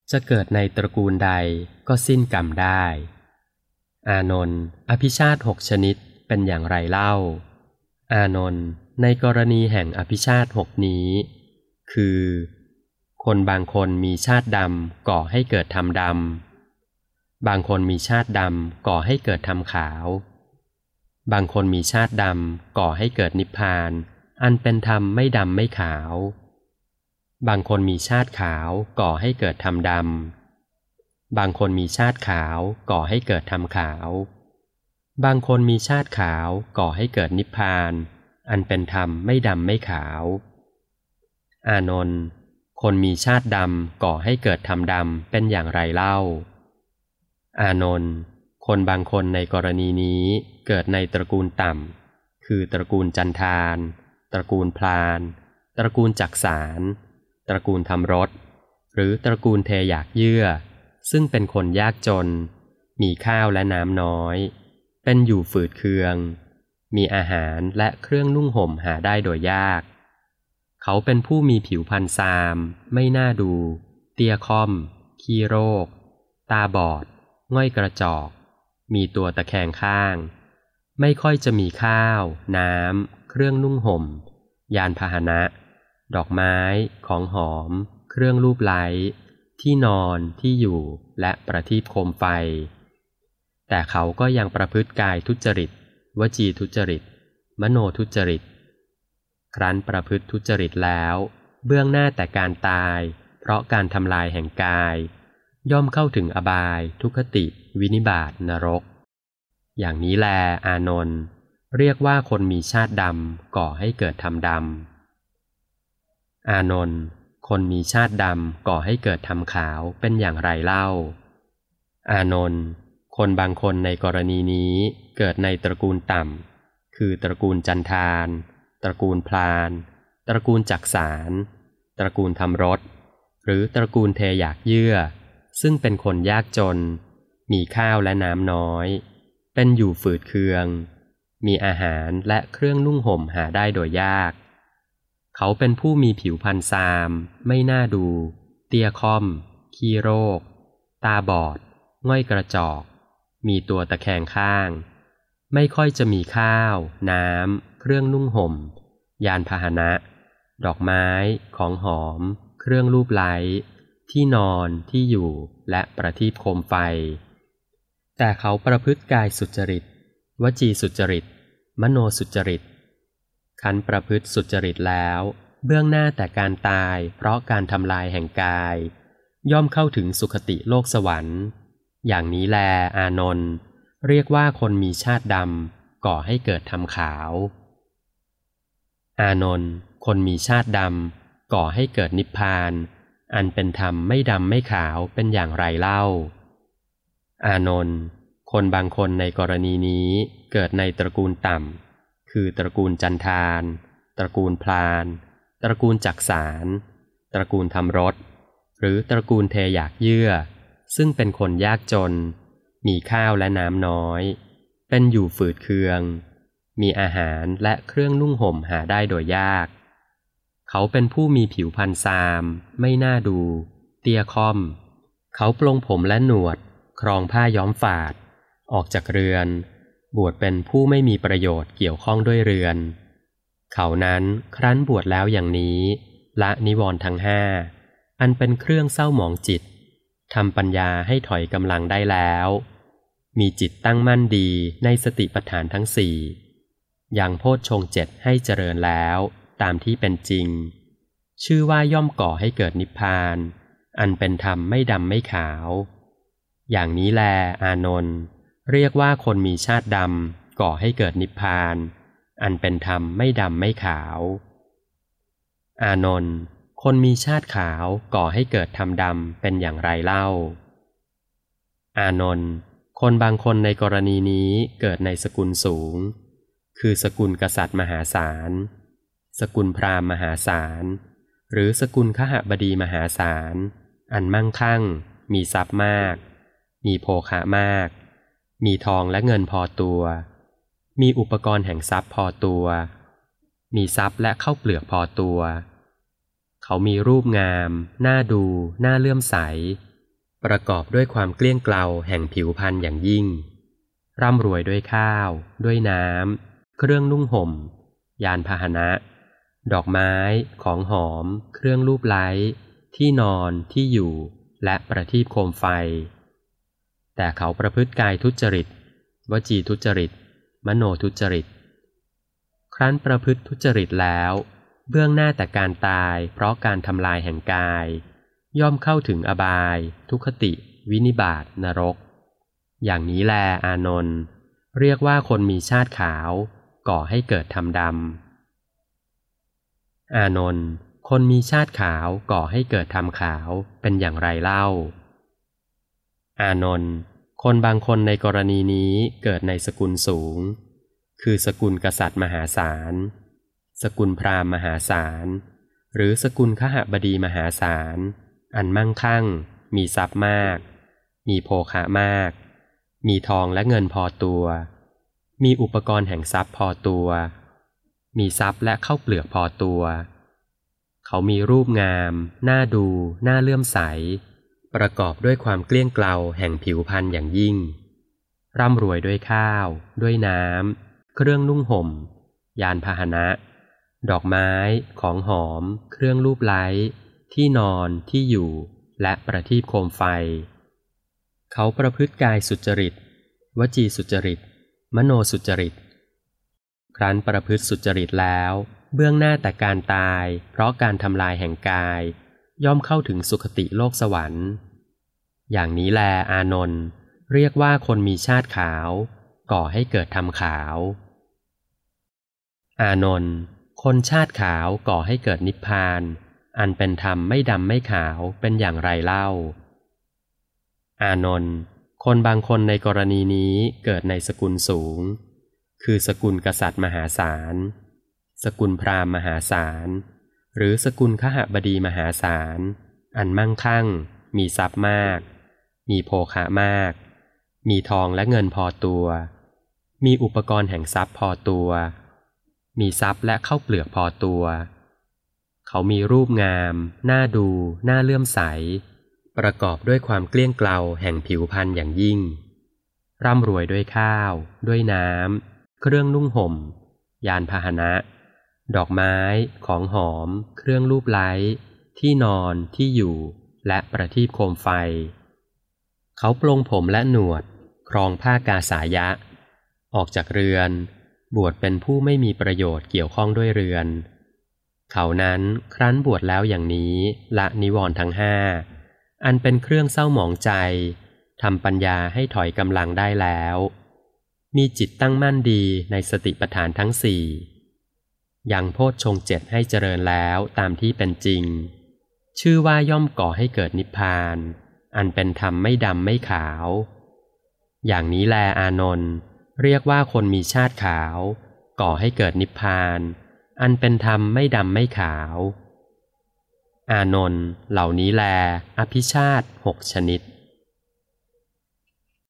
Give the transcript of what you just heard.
จะเกิดในตระกูลใดก็สิ้นกรรมได้อานนท์อภิชาติ6ชนิดเป็นอย่างไรเล่าอานนท์ในกรณีแห่งอภิชาติ6นี้คือคนบางคนมีชาติดำก่อให้เกิดธรรมดำบางคนมีชาติดำก่อให้เกิดธรรมขาวบางคนมีชาติดำก่อให้เกิดนิพพานอันเป็นธรรมไม่ดำไม่ขาวบางคนมีชาติขาวก่อให้เกิดธรรมดำบางคนมีชาติขาวก่อให้เกิดธรรมขาวบางคนมีชาติขาวก่อให้เกิดนิพพานอันเป็นธรรมไม่ดำไม่ขาวอานนท์คนมีชาติดำก่อให้เกิดธรรมดำเป็นอย่างไรเล่าอานนท์คนบางคนในกรณีนี้เกิดในตระกูลต่ำคือตระกูลจันทานตระกูลพลานตระกูลจักสารตระกูลทำรสหรือตระกูลเทอยากเยื่อซึ่งเป็นคนยากจนมีข้าวและน้ำน้อยเป็นอยู่ฝืดเคืองมีอาหารและเครื่องนุ่งห่มหาได้โดยยากเขาเป็นผู้มีผิวพรรณซามไม่น่าดูเตี้ยค่อมขี้โรคตาบอดง่อยกระจอกมีตัวตะแคงข้างไม่ค่อยจะมีข้าวน้ำเครื่องนุ่งห่มยานพาหนะดอกไม้ของหอมเครื่องลูบไล้ที่นอนที่อยู่และประทีปโคมไฟแต่เขาก็ยังประพฤติกายทุจริตวจีทุจริตมโนทุจริตครั้นประพฤติทุจริตแล้วเบื้องหน้าแต่การตายเพราะการทำลายแห่งกายย่อมเข้าถึงอบายทุกขติวินิบาตนรกอย่างนี้แลอานนท์เรียกว่าคนมีชาติดำก่อให้เกิดธรรมดำอานนท์คนมีชาติดำก่อให้เกิดธรรมขาวเป็นอย่างไรเล่าอานนท์คนบางคนในกรณีนี้เกิดในตระกูลต่ำคือตระกูลจันทานตระกูลพลานตระกูลจักสารตระกูลทำรสหรือตระกูลเทอยากเยื่อซึ่งเป็นคนยากจนมีข้าวและน้ำน้อยเป็นอยู่ฝืดเคืองมีอาหารและเครื่องนุ่งห่มหาได้โดยยากเขาเป็นผู้มีผิวพรรณซามไม่น่าดูเตี้ยค่อมขี้โรคตาบอดง่อยกระจอกมีตัวตะแคงข้างไม่ค่อยจะมีข้าวน้ำเครื่องนุ่งห่มยานพาหนะดอกไม้ของหอมเครื่องลูบไล้ที่นอนที่อยู่และประทีปโคมไฟแต่เขาประพฤติกายสุจริตวจีสุจริตมโนสุจริตคันประพฤติสุจริตแล้วเบื้องหน้าแต่การตายเพราะการทำลายแห่งกายย่อมเข้าถึงสุคติโลกสวรรค์อย่างนี้แลอานนท์เรียกว่าคนมีชาติดำก่อให้เกิดธรรมขาวอานนท์คนมีชาติดำก่อให้เกิดนิพพานอันเป็นธรรมไม่ดำไม่ขาวเป็นอย่างไรเล่าอานนท์คนบางคนในกรณีนี้เกิดในตระกูลต่ำคือตระกูลจันทานตระกูลพลานตระกูลจักสารตระกูลทำรสหรือตระกูลเทอยากเยื่อซึ่งเป็นคนยากจนมีข้าวและน้ำน้อยเป็นอยู่ฝืดเคืองมีอาหารและเครื่องนุ่งห่มหาได้โดยยากเขาเป็นผู้มีผิวพรรณซามไม่น่าดูเตี้ยค่อมเขาปลงผมและหนวดครองผ้าย้อมฝาดออกจากเรือนบวชเป็นผู้ไม่มีประโยชน์เกี่ยวข้องด้วยเรือนเขานั้นครั้นบวชแล้วอย่างนี้ละนิวรณ์ทั้งห้าอันเป็นเครื่องเศร้าหมองจิตทำปัญญาให้ถอยกำลังได้แล้วมีจิตตั้งมั่นดีในสติปัฏฐานทั้งสี่ยังโพชฌงค์7ให้เจริญแล้วตามที่เป็นจริงชื่อว่าย่อมก่อให้เกิดนิพพานอันเป็นธรรมไม่ดำไม่ขาวอย่างนี้แลอานนท์เรียกว่าคนมีชาติดำก่อให้เกิดนิพพานอันเป็นธรรมไม่ดำไม่ขาวอานนท์คนมีชาติขาวก่อให้เกิดธรรมดำเป็นอย่างไรเล่าอานนท์คนบางคนในกรณีนี้เกิดในสกุลสูงคือสกุลกษัตริย์มหาศาลสกุลพราหมณ์มหาศาลหรือสกุลคหบดีมหาศาลอันมั่งคั่งมีทรัพย์มากมีโภคะมากมีทองและเงินพอตัวมีอุปกรณ์แห่งทรัพย์พอตัวมีทรัพย์และข้าวเปลือกพอตัวเขามีรูปงามน่าดูน่าเลื่อมใสประกอบด้วยความเกลี้ยงเกลาแห่งผิวพรรณอย่างยิ่งร่ำรวยด้วยข้าวด้วยน้ำเครื่องนุ่งห่มยานพาหนะดอกไม้ของหอมเครื่องลูบไล้ที่นอนที่อยู่และประทีปโคมไฟแต่เขาประพฤติกายทุจริตวจีทุจริตมโนทุจริตครั้นประพฤติทุจริตแล้วเบื้องหน้าแต่การตายเพราะการทำลายแห่งกายย่อมเข้าถึงอบายทุคติวินิบาตนรกอย่างนี้แลอานนท์เรียกว่าคนมีชาติขาวก่อให้เกิดธรรมดำอานนท์คนมีชาติขาวก่อให้เกิดธรรมขาวเป็นอย่างไรเล่าอานนท์คนบางคนในกรณีนี้เกิดในสกุลสูงคือสกุลกษัตริย์มหาศาลสกุลพราหมณ์มหาศาลหรือสกุลคหบดีมหาศาลอันมั่งคั่งมีทรัพย์มากมีโภคะมากมีทองและเงินพอตัวมีอุปกรณ์แห่งทรัพย์พอตัวมีทรัพย์และข้าวเปลือกพอตัวเขามีรูปงามน่าดูน่าเลื่อมใสประกอบด้วยความเกลี้ยงเกลาแห่งผิวพรรณอย่างยิ่งร่ำรวยด้วยข้าวด้วยน้ำเครื่องนุ่งห่มยานพาหนะดอกไม้ของหอมเครื่องลูบไล้ที่นอนที่อยู่และประทีปโคมไฟเขาประพฤติกายสุจริตวจีสุจริตมโนสุจริตครั้นประพฤติสุจริตแล้วเบื้องหน้าแต่การตายเพราะการทำลายแห่งกายย่อมเข้าถึงสุคติโลกสวรรค์อย่างนี้แลอานนท์เรียกว่าคนมีชาติขาวก่อให้เกิดธรรมขาวอานนท์คนชาติขาวก่อให้เกิดนิพพานอันเป็นธรรมไม่ดำไม่ขาวเป็นอย่างไรเล่าอานนท์คนบางคนในกรณีนี้เกิดในสกุลสูงคือสกุลกษัตริย์มหาศาลสกุลพราหมณ์มหาศาลหรือสกุลคหบดีมหาศาลอันมั่งคั่งมีทรัพย์มากมีโภคะมากมีทองและเงินพอตัวมีอุปกรณ์แห่งทรัพย์พอตัวมีทรัพย์และข้าวเปลือกพอตัวเขามีรูปงามน่าดูน่าเลื่อมใสประกอบด้วยความเกลี้ยงเกลาแห่งผิวพรรณอย่างยิ่งร่ำรวยด้วยข้าวด้วยน้ำเครื่องนุ่งห่มยานพาหนะดอกไม้ของหอมเครื่องลูบไล้ที่นอนที่อยู่และประทีปโคมไฟเขาปลงผมและหนวดครองผ้ากาสายะออกจากเรือนบวชเป็นผู้ไม่มีประโยชน์เกี่ยวข้องด้วยเรือนเขานั้นครั้นบวชแล้วอย่างนี้ละนิวรณ์ทั้งห้าอันเป็นเครื่องเศร้าหมองใจทำปัญญาให้ถอยกำลังได้แล้วมีจิตตั้งมั่นดีในสติปัฏฐานทั้งสี่ยังโพชฌงค์เจ็ดให้เจริญแล้วตามที่เป็นจริงชื่อว่าย่อมก่อให้เกิดนิพพานอันเป็นธรรมไม่ดำไม่ขาวอย่างนี้แลอานนท์เรียกว่าคนมีชาติขาวก่อให้เกิดนิพพานอันเป็นธรรมไม่ดำไม่ขาวอานนท์เหล่านี้แลอภิชาติ6 ชนิด